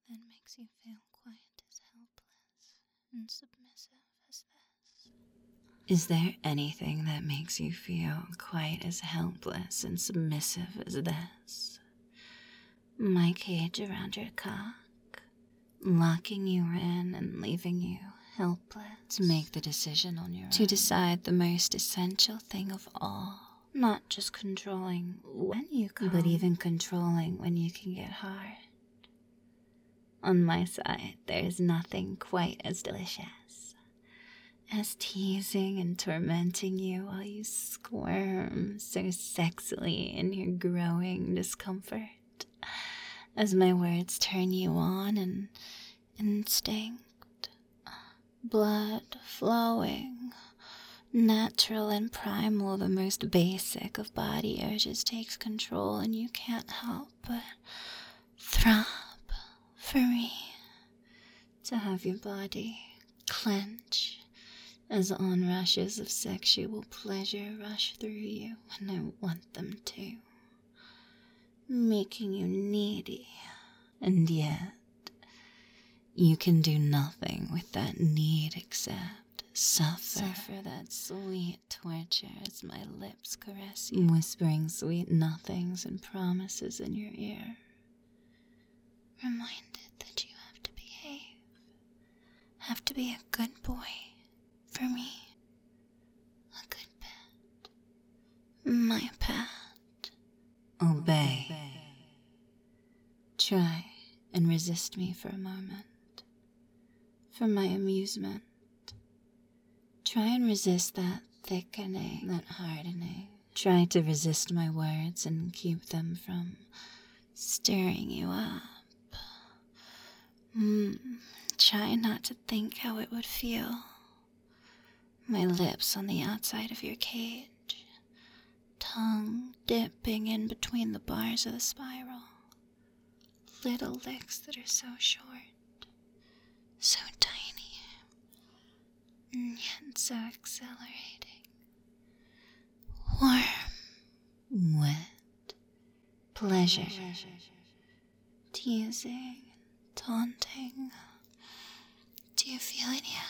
that makes you feel quite as helpless and submissive as this? Is there anything that makes you feel quite as helpless and submissive as this? My cage around your cock, locking you in and leaving you helpless to make the decision on your own, to decide the most essential thing of all. Not just controlling when you come, but even controlling when you can get hard. On my side, there's nothing quite as delicious as teasing and tormenting you while you squirm so sexily in your growing discomfort, as my words turn you on and instinct, blood flowing, natural and primal, the most basic of body urges takes control, and you can't help but throb for me to have your body clench as onrushes of sexual pleasure rush through you when I want them to, making you needy, and yet you can do nothing with that need except suffer that sweet torture as my lips caress you, whispering sweet nothings and promises in your ear, reminded that you have to behave, have to be a good boy for me, a good pet, my pet. Obey. Try and resist me for a moment, for my amusement. Try and resist that thickening, that hardening. Try to resist my words and keep them from stirring you up. Try not to think how it would feel. My lips on the outside of your cage, tongue dipping in between the bars of the spiral. Little licks that are so short, so tiny, and yet so exhilarating. Warm, wet, pleasure, teasing, taunting. Do you feel it yet?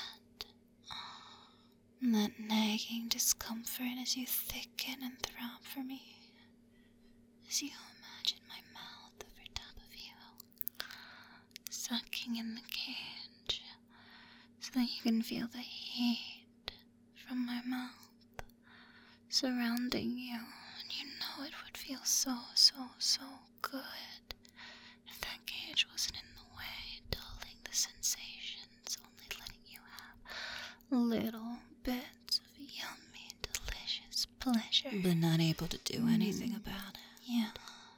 That nagging discomfort as you thicken and throb for me, as you imagine my mouth over top of you, sucking in the cage, so that you can feel the heat from my mouth surrounding you, and you know it would feel so good if that cage wasn't in the way, dulling the sensations, only letting you have little bits of yummy, delicious pleasure, but not able to do anything about it. Yeah.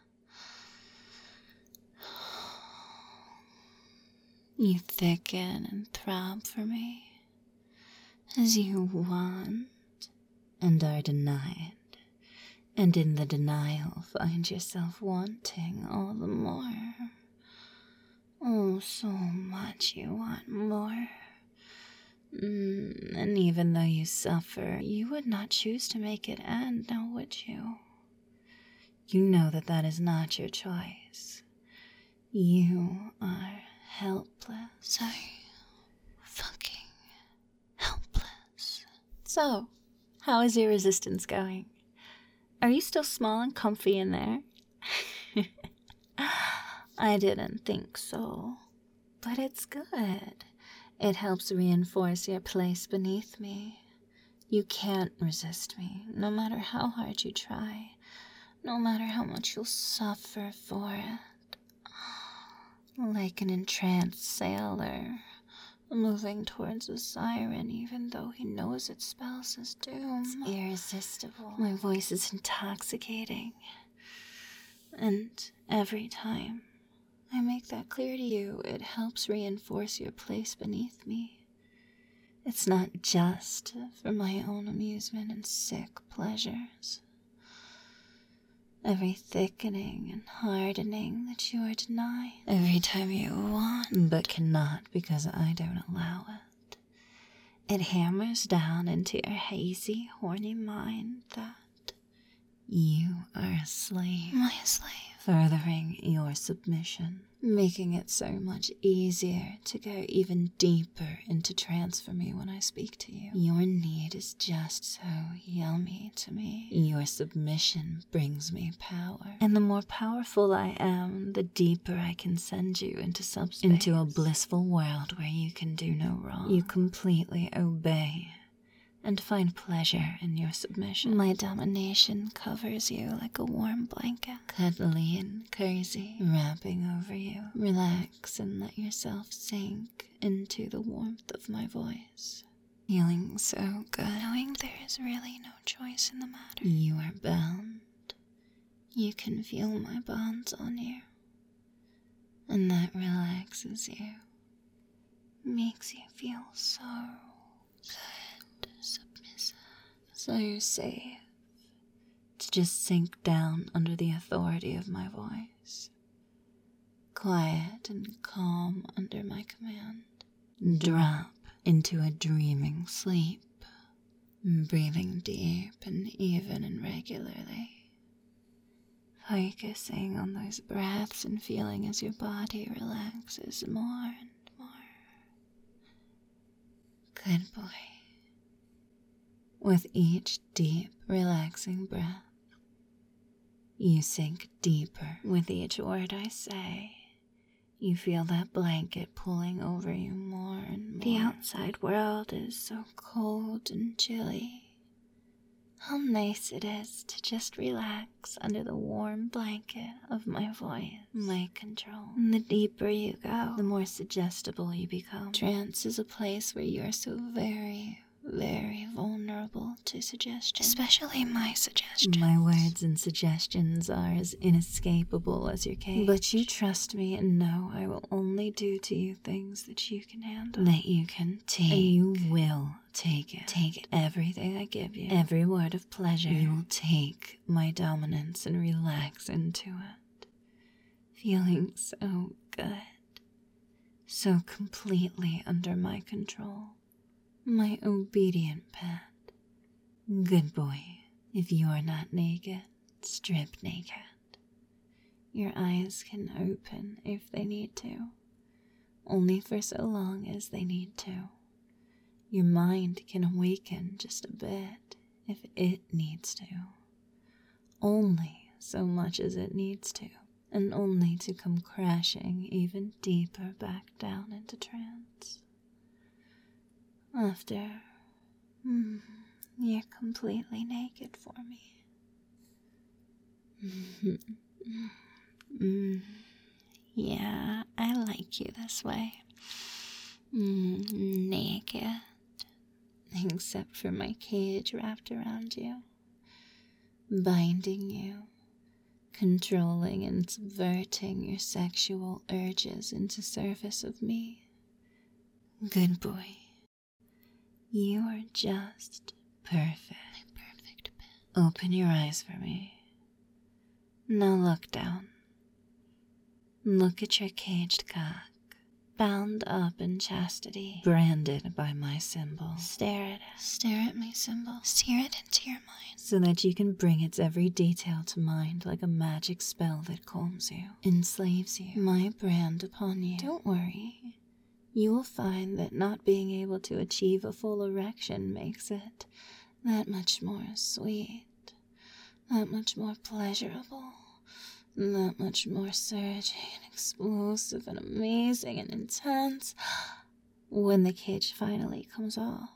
You thicken and throb for me as you want and are denied, and in the denial find yourself wanting all the more. Oh, so much you want more. And even though you suffer, you would not choose to make it end, now would you? You know that that is not your choice. You are helpless. So fucking helpless. So, how is your resistance going? Are you still small and comfy in there? I didn't think so. But it's good. It helps reinforce your place beneath me. You can't resist me, no matter how hard you try, no matter how much you'll suffer for it. Like an entranced sailor, moving towards a siren even though he knows it spells his doom. It's irresistible. My voice is intoxicating. And every time I make that clear to you, it helps reinforce your place beneath me. It's not just for my own amusement and sick pleasures. Every thickening and hardening that you are denied, every time you want but cannot because I don't allow it, it hammers down into your hazy, horny mind that you are a slave. My slave. furthering your submission, making it so much easier to go even deeper into trance for me when I speak to you. Your need is just so yummy to me. Your submission brings me power. And the more powerful I am, the deeper I can send you into subspace, into a blissful world where you can do no wrong. You completely obey and find pleasure in your submission. My domination covers you like a warm blanket, cuddly and cozy, wrapping over you. Relax and let yourself sink into the warmth of my voice. Feeling so good, knowing there is really no choice in the matter. You are bound. You can feel my bonds on you, and that relaxes you, makes you feel so good, submissive, so safe to just sink down under the authority of my voice, quiet and calm under my command. Drop into a dreaming sleep, breathing deep and even and regularly, focusing on those breaths and feeling as your body relaxes more and more. Good boy. With each deep, relaxing breath, you sink deeper. With each word I say, you feel that blanket pulling over you more and more. The outside world is so cold and chilly. How nice it is to just relax under the warm blanket of my voice, my control. And the deeper you go, the more suggestible you become. Trance is a place where you are so very, very vulnerable to suggestion. Especially my suggestions. My words and suggestions are as inescapable as your cage. But you trust me and know I will only do to you things that you can handle. That you can take. And you will take it. Take it. Everything I give you. Every word of pleasure. You will take my dominance and relax into it. Feeling so good. So completely under my control. My obedient pet. Good boy. If you're not naked, strip naked. Your eyes can open if they need to. Only for so long as they need to. Your mind can awaken just a bit if it needs to. Only so much as it needs to. And only to come crashing even deeper back down into trance. After, you're completely naked for me. Yeah, I like you this way. Naked. Except for my cage wrapped around you. Binding you. Controlling and subverting your sexual urges into service of me. Good boy. You are just perfect. My perfect pet. Open your eyes for me. Now look down. Look at your caged cock, bound up in chastity, branded by my symbol. Stare at it. Stare at my symbol. Steer it into your mind. So that you can bring its every detail to mind like a magic spell that calms you, enslaves you. My brand upon you. Don't worry. You will find that not being able to achieve a full erection makes it that much more sweet, that much more pleasurable, that much more surging and explosive and amazing and intense when the cage finally comes off.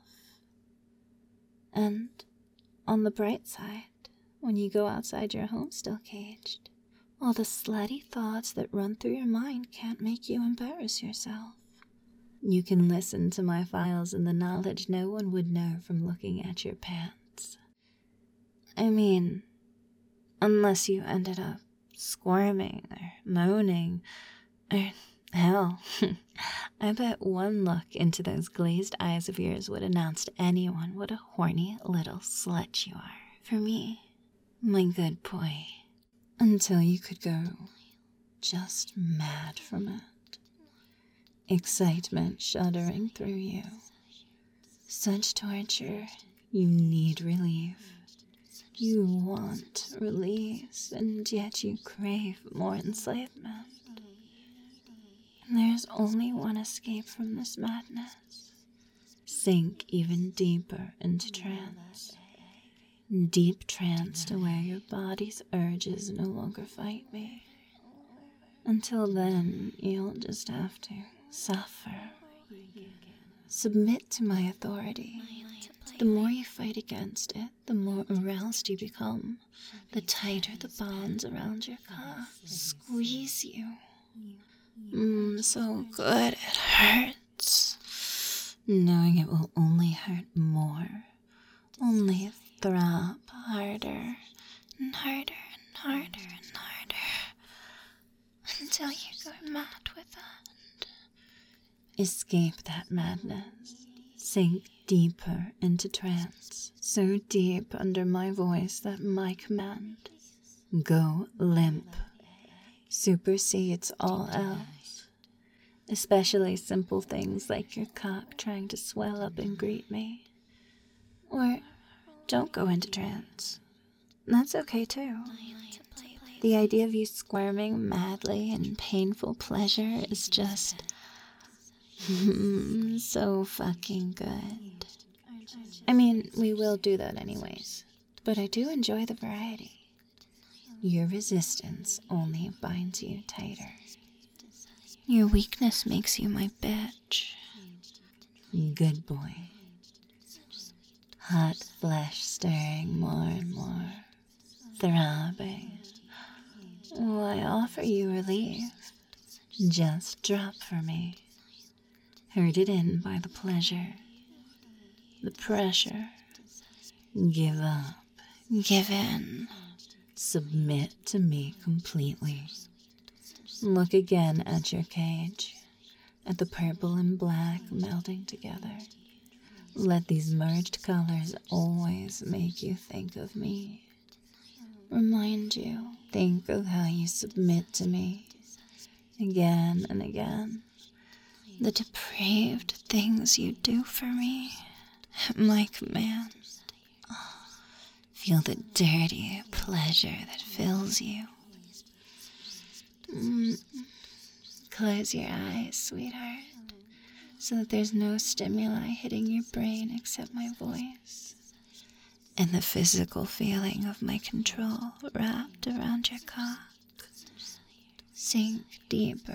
And on the bright side, when you go outside your home still caged, all the slutty thoughts that run through your mind can't make you embarrass yourself. You can listen to my files in the knowledge no one would know from looking at your pants. I mean, unless you ended up squirming or moaning, or hell, I bet one look into those glazed eyes of yours would announce to anyone what a horny little slut you are. For me, my good boy, until you could go just mad from it. Excitement shuddering through you. Such torture, you need relief. You want release, and yet you crave more enslavement. And there's only one escape from this madness. Sink even deeper into trance. Deep trance to where your body's urges no longer fight me. Until then, you'll just have to suffer. Submit to my authority. The more you fight against it, the more aroused you become. The tighter the bonds around your cock squeeze you. So good it hurts. Knowing it will only hurt more. Only throb harder and harder and harder and harder. Until you go mad with it. Escape that madness. Sink deeper into trance, so deep under my voice that my command, go limp, supersedes all else, especially simple things like your cock trying to swell up and greet me. Or don't go into trance. That's okay too. The idea of you squirming madly in painful pleasure is just so fucking good. I mean, we will do that anyways, but I do enjoy the variety. Your resistance only binds you tighter. Your weakness makes you my bitch. Good boy. Hot flesh stirring more and more, throbbing. Oh, I offer you relief. Just drop for me. Herded in by the pleasure, the pressure. Give up, give in, submit to me completely. Look again at your cage, at the purple and black melting together. Let these merged colors always make you think of me. Remind you, think of how you submit to me, again and again. The depraved things you do for me at my command. Feel the dirty pleasure that fills you. Close your eyes, sweetheart, so that there's no stimuli hitting your brain except my voice and the physical feeling of my control wrapped around your cock. Sink deeper.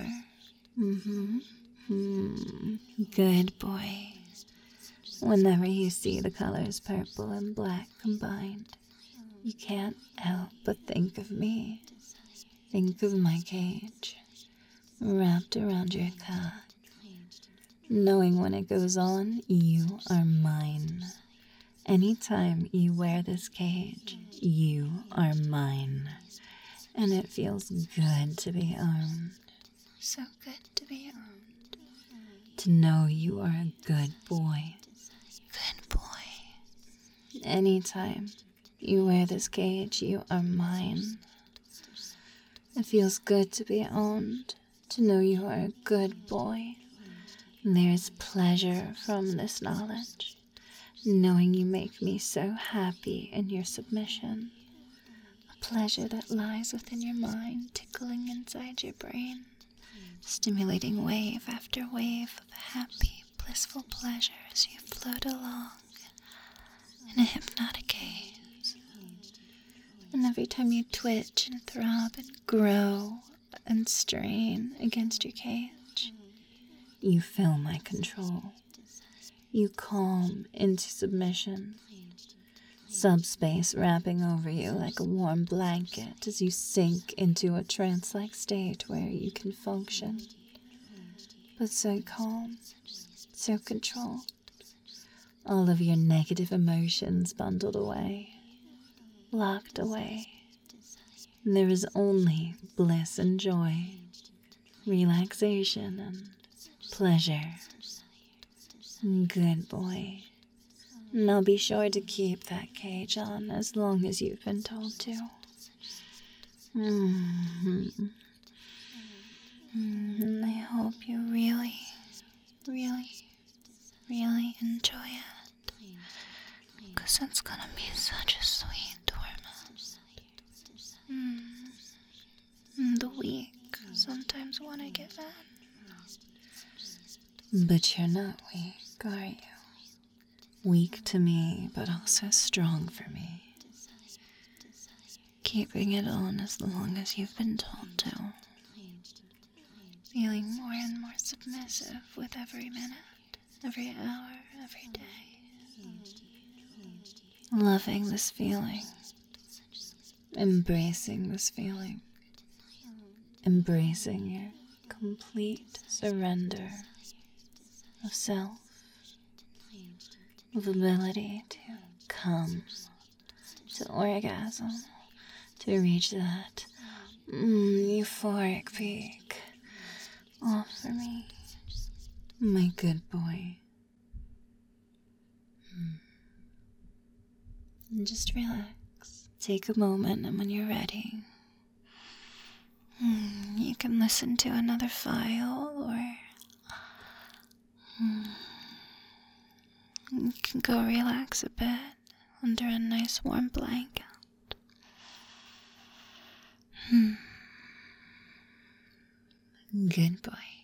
Good boy. Whenever you see the colors purple and black combined, you can't help but think of me. Think of my cage, wrapped around your cock. Knowing when it goes on, you are mine. Anytime you wear this cage, you are mine. And it feels good to be owned. So good to be owned. To know you are a good boy. Good boy. Anytime you wear this cage, you are mine. It feels good to be owned, to know you are a good boy. There's pleasure from this knowledge, knowing you make me so happy in your submission. A pleasure that lies within your mind, tickling inside your brain, stimulating wave after wave of happy, blissful pleasure as you float along in a hypnotic haze. And every time you twitch and throb and grow and strain against your cage, you feel my control. You calm into submission, subspace wrapping over you like a warm blanket as you sink into a trance-like state where you can function, but so calm, so controlled. All of your negative emotions bundled away, locked away. There is only bliss and joy, relaxation and pleasure. Good boy. And I'll be sure to keep that cage on as long as you've been told to. And I hope you really, really, really enjoy it. Because it's gonna be such a sweet torment. sometimes want to give in. But you're not weak, are you? Weak to me, but also strong for me. Keeping it on as long as you've been told to. Feeling more and more submissive with every minute, every hour, every day. Loving this feeling. Embracing this feeling. Embracing your complete surrender of self, of ability to come, to orgasm, to reach that euphoric peak. All for me, my good boy. And just relax. Take a moment, and when you're ready, you can listen to another file, or you can go relax a bit under a nice warm blanket. Good boy.